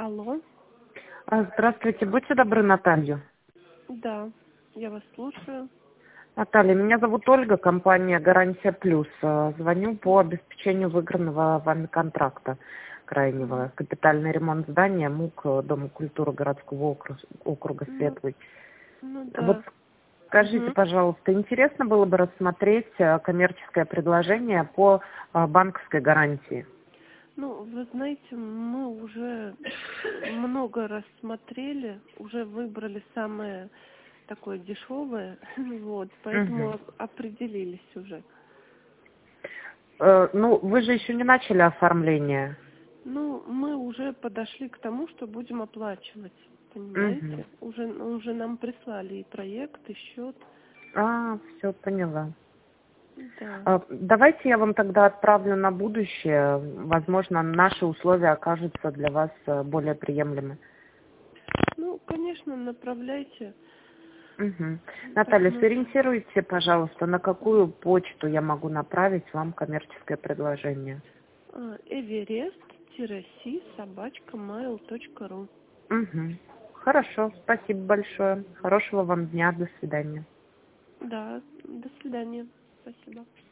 Алло. Здравствуйте, будьте добры, Наталью. Да, я вас слушаю. Наталья, меня зовут Ольга, компания «Гарантия Плюс». Звоню по обеспечению выигранного вами контракта крайнего. Капитальный ремонт здания МУК Дома культуры городского округа Светлый. Ну Вот да. скажите, пожалуйста, интересно было бы рассмотреть коммерческое предложение по банковской гарантии? Ну, вы знаете, мы уже много раз смотрели, уже выбрали самое такое дешевое, вот, поэтому Мгм. определились уже. Ну, вы же еще не начали оформление. Ну, мы уже подошли к тому, что будем оплачивать, Мгм. понимаете? Уже нам прислали и проект, и счет. Все, поняла. Да. Давайте я вам тогда отправлю на будущее. Возможно, наши условия окажутся для вас более приемлемы. Ну, конечно, направляйте. Мгм. Наталья, Посмотрим. сориентируйте, пожалуйста, на какую почту я могу направить вам коммерческое предложение. everest-si@mail.ru. Мгм. Хорошо, спасибо большое. Хорошего вам дня, до свидания. Да, до свидания. Спасибо.